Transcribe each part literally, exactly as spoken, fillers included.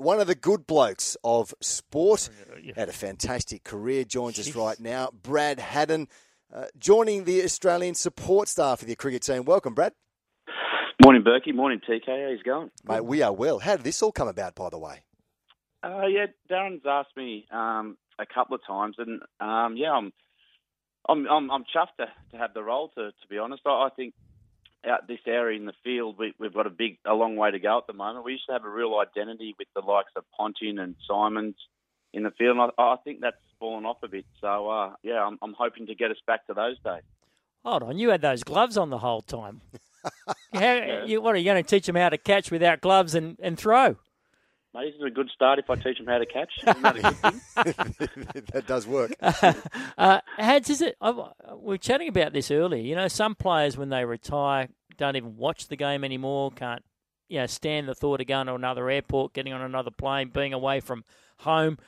one of the good blokes of sport. Yeah. Had a fantastic career, joins Jeez. us right now. Brad Haddin, uh, joining the Australian support staff of your cricket team. Welcome, Brad. Morning, Berkey. Morning, T K. How's it going? Mate, we are well. How did this all come about, by the way? Uh, yeah, Darren's asked me um, a couple of times, and um, yeah, I'm, I'm, I'm, I'm chuffed to, to have the role. To, to be honest, I, I think out this area in the field, we, we've got a big, a long way to go at the moment. We used to have a real identity with the likes of Ponting and Simons in the field, and I, I think that's fallen off a bit. So uh, yeah, I'm, I'm hoping to get us back to those days. Hold on, you had those gloves on the whole time. how, yeah. you, what are you going to teach them how to catch without gloves and, and throw? Mate, this is a good start if I teach them how to catch. Isn't that a good thing? That does work. uh, Hads, is it? I, we were chatting about this earlier. You know, some players when they retire don't even watch the game anymore. Can't, you know, stand the thought of going to another airport, getting on another plane, being away from home.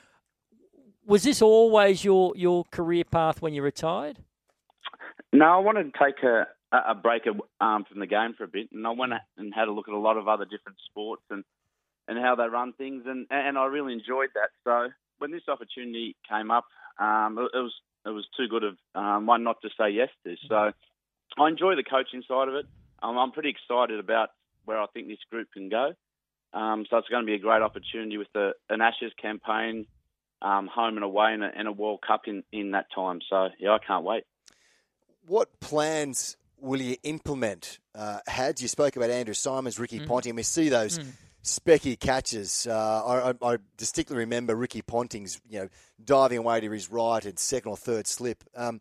Was this always your your career path when you retired? No, I wanted to take a, a break um, from the game for a bit, and I went and had a look at a lot of other different sports and. and how they run things, and, and I really enjoyed that. So when this opportunity came up, um, it, it was it was too good of um, one not to say yes to. So I enjoy the coaching side of it. Um, I'm pretty excited about where I think this group can go. Um, so it's going to be a great opportunity with the, an Ashes campaign, um, home and away, and a, and a World Cup in, in that time. So, yeah, I can't wait. What plans will you implement? Uh, Hads, you spoke about Andrew Simons, Ricky mm. Ponting. We see those... Mm. Specky catches. Uh, I, I distinctly remember Ricky Ponting's, you know, diving away to his right at second or third slip. Um,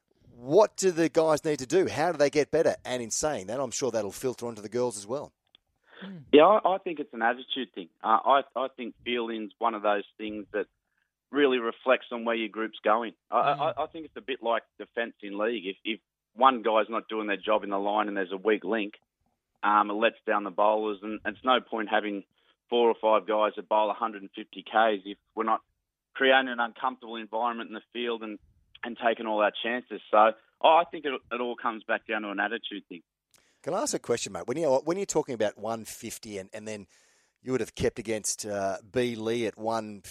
what do the guys need to do? How do they get better? And in saying that, I'm sure that'll filter onto the girls as well. Yeah, I, I think it's an attitude thing. Uh, I, I think fielding's one of those things that really reflects on where your group's going. I, I, I think it's a bit like defence in league. If, if one guy's not doing their job in the line and there's a weak link, Um, it lets down the bowlers, and it's no point having four or five guys that bowl one hundred fifty kays if we're not creating an uncomfortable environment in the field and, and taking all our chances. So oh, I think it, it all comes back down to an attitude thing. Can I ask a question, mate? When you're, when you're talking about one fifty and, and then you would have kept against uh, B. Lee at one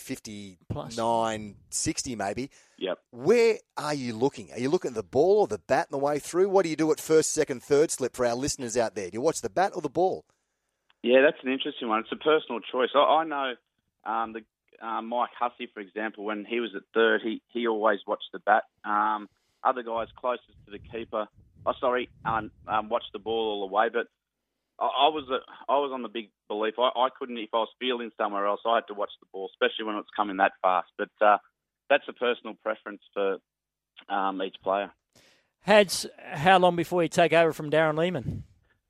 fifty-nine sixty maybe. Yep. Where are you looking? Are you looking at the ball or the bat on the way through? What do you do at first, second, third slip for our listeners out there? Do you watch the bat or the ball? Yeah, that's an interesting one. It's a personal choice. I, I know um, the uh, Mike Hussey, for example, when he was at third, he, he always watched the bat. Um, other guys closest to the keeper, oh, sorry, um, um, watched the ball all the way, but I was a, I was on the big belief. I, I couldn't, if I was fielding somewhere else, I had to watch the ball, especially when it's coming that fast. But uh, that's a personal preference for um, each player. Hads, how long before you take over from Darren Lehman?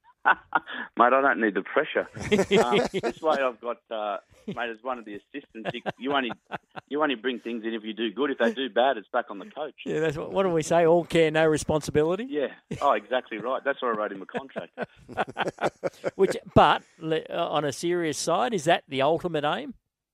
Mate, I don't need the pressure. um, this way I've got, uh, mate, as one of the assistants, you, you only you only bring things in if you do good. If they do bad, it's back on the coach. Yeah, that's what, what do we say? All care, no responsibility? Yeah. Oh, exactly right. That's what I wrote in my contract. Which, but on a serious side, is that the ultimate aim?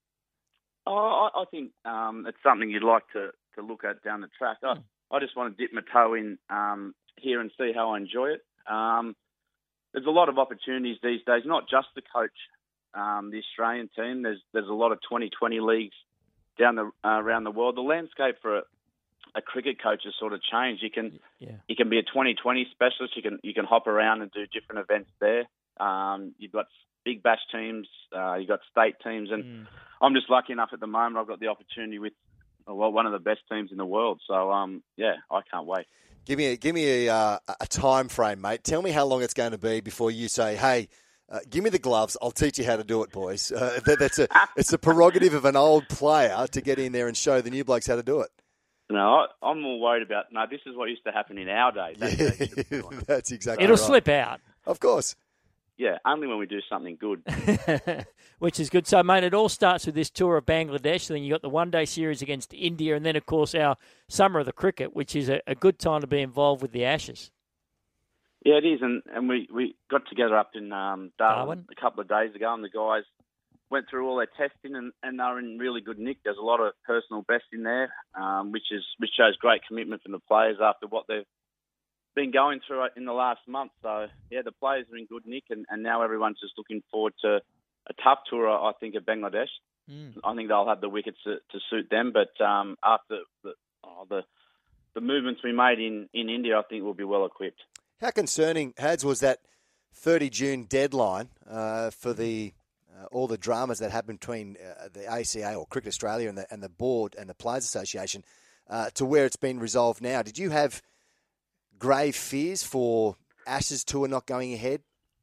Oh, I, I think um, it's something you'd like to, to look at down the track. I, I just want to dip my toe in um, here and see how I enjoy it. Um, there's a lot of opportunities these days, not just to coach um, the Australian team. There's there's a lot of twenty twenty leagues down the uh, around the world. The landscape for a, a cricket coach has sort of changed. You can yeah. you can be a twenty twenty specialist. You can you can hop around and do different events there. Um, you've got big bash teams. Uh, you've got state teams, and mm. I'm just lucky enough at the moment. I've got the opportunity with well, one of the best teams in the world. So um, yeah, I can't wait. Give me a, give me a, uh, a time frame, mate. Tell me how long it's going to be before you say, hey, uh, give me the gloves. I'll teach you how to do it, boys. Uh, that, that's a, it's a prerogative of an old player to get in there and show the new blokes how to do it. No, I, I'm more worried about, no, this is what used to happen in our days. That's, yeah, that's exactly It'll right. slip out. Of course. Yeah, only when we do something good. Which is good. So, mate, it all starts with this tour of Bangladesh. Then you got the one-day series against India, and then, of course, our summer of the cricket, which is a, a good time to be involved with the Ashes. Yeah, it is. And, and we, we got together up in um, Darwin, Darwin a couple of days ago, and the guys went through all their testing, and, and they're in really good nick. There's a lot of personal best in there, um, which is which shows great commitment from the players after what they've been going through it in the last month. So, yeah, the players are in good nick, and, and now everyone's just looking forward to a tough tour, I think, of Bangladesh. Mm. I think they'll have the wickets to, to suit them. But um, after the, oh, the the movements we made in, in India, I think we'll be well equipped. How concerning, Hads, was that thirty June deadline uh, for the uh, all the dramas that happened between uh, the A C A or Cricket Australia and the and the board and the Players Association uh, to where it's been resolved now? Did you have grave fears for Ashes tour not going ahead?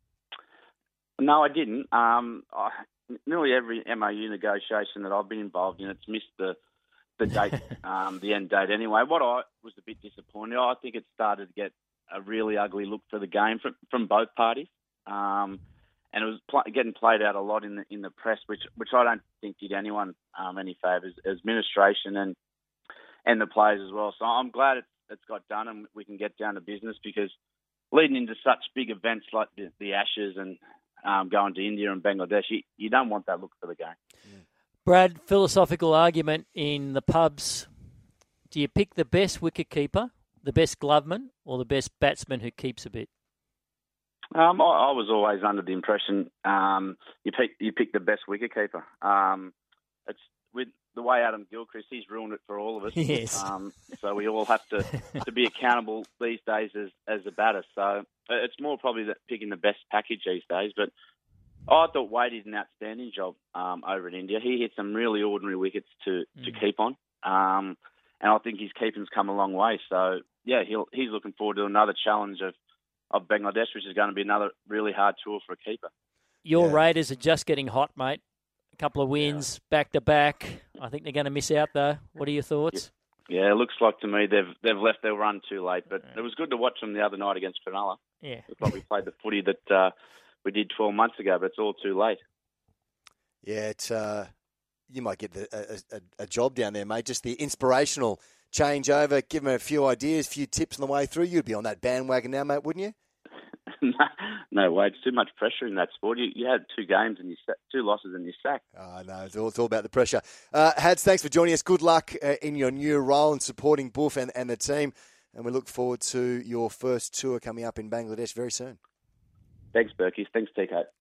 No, I didn't. Um, I, nearly every M O U negotiation that I've been involved in, it's missed the the date, um, the end date anyway. What I was a bit disappointed, I think it started to get a really ugly look for the game from, from both parties. Um, and it was pl- getting played out a lot in the in the press, which which I don't think did anyone um, any favours, administration and and the players as well. So I'm glad it's, it's got done and we can get down to business, because leading into such big events like the, the Ashes and um, going to India and Bangladesh, you, you don't want that look for the game. Brad, philosophical argument in the pubs. Do you pick the best wicketkeeper, the best gloveman, or the best batsman who keeps a bit? Um, I, I was always under the impression um, you pick you pick the best wicketkeeper. Um, it's with the way Adam Gilchrist, he's ruined it for all of us. Yes. Um, so we all have to, to be accountable these days as as a batter. So it's more probably that picking the best package these days. But I thought Wade did an outstanding job um, over in India. He hit some really ordinary wickets to, Mm. to keep on. Um, and I think his keeping's come a long way. So, yeah, he'll, he's looking forward to another challenge of, of Bangladesh, which is going to be another really hard tour for a keeper. Your Yeah. Raiders are just getting hot, mate. A couple of wins back-to-back. I think they're going to miss out, though. What are your thoughts? Yeah, it looks like to me they've they've left their run too late. But it was good to watch them the other night against Cronulla. Yeah. It's like we played the footy that uh, we did twelve months ago, but it's all too late. Yeah, it's, uh, you might get the, a, a, a job down there, mate. Just the inspirational changeover, give them a few ideas, a few tips on the way through. You'd be on that bandwagon now, mate, wouldn't you? no, no way. It's too much pressure in that sport. You, you had two games and you sa- two losses and you sacked. Oh, no, it's all, it's all about the pressure. Uh, Hads, thanks for joining us. Good luck uh, in your new role and supporting Boof and, and the team. And we look forward to your first tour coming up in Bangladesh very soon. Thanks, Berkey. Thanks, T K.